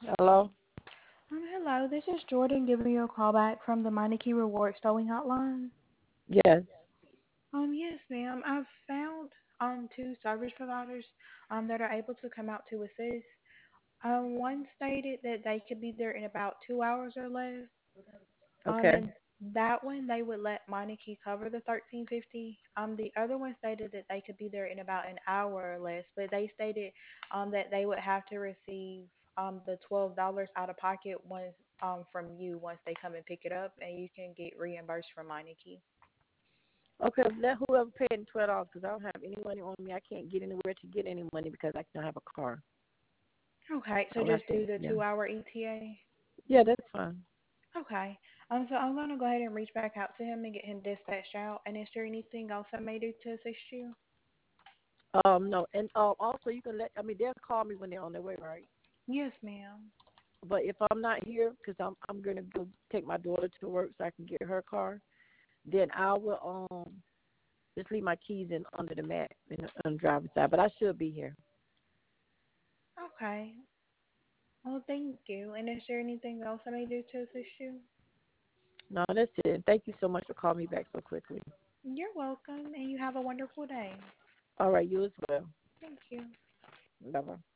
Hello? Hello, this is Jordan giving you a call back from the Meineke Rewards Towing Hotline. Yes. Yes, ma'am. I've found two service providers that are able to come out to assist. One stated that they could be there in about 2 hours or less. Okay. And that one they would let Meineke cover the 1350. The other one stated that they could be there in about an hour or less, but they stated that they would have to receive the $12 out of pocket once from you once they come and pick it up, and you can get reimbursed from Meineke. Okay, let whoever paid $12 because I don't have any money on me. I can't get anywhere to get any money because I don't have a car. Okay, I so would have just to, do the yeah. 2 hour ETA. Yeah, that's fine. Okay. So I'm gonna go ahead and reach back out to him and get him dispatched out. And is there anything else I may do to assist you? No, and also you can they'll call me when they're on their way, right? Yes, ma'am. But if I'm not here, because I'm gonna go take my daughter to work so I can get her car, then I will just leave my keys in under the mat on the driver's side. But I should be here. Okay. Well, thank you. And is there anything else I may do to assist you? No, that's it. Thank you so much for calling me back so quickly. You're welcome, and you have a wonderful day. All right, you as well. Thank you. Bye bye.